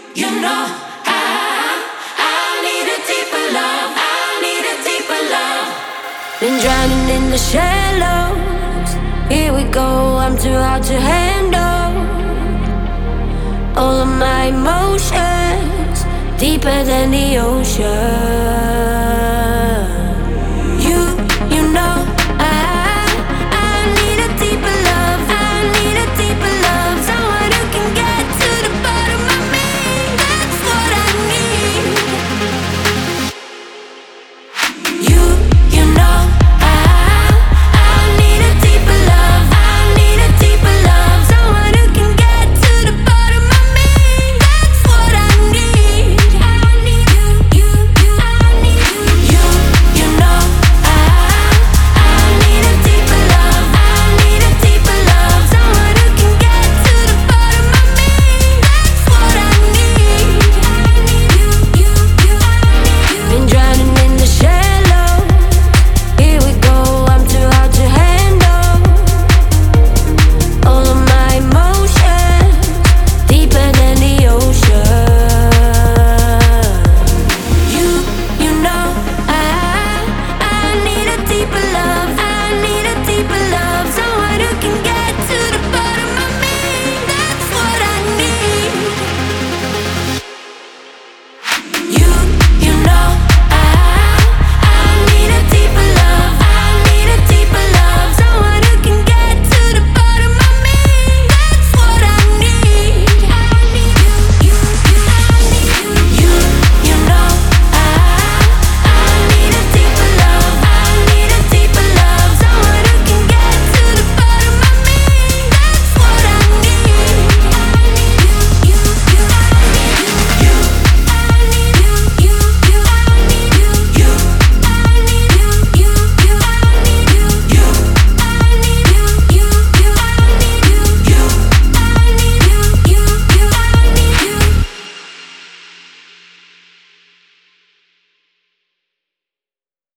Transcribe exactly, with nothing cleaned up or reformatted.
You know, I, I need a deeper love. I need a deeper love. Been drowning in the shallows. Here we go, I'm too hard to handle. All of my emotions deeper than the ocean.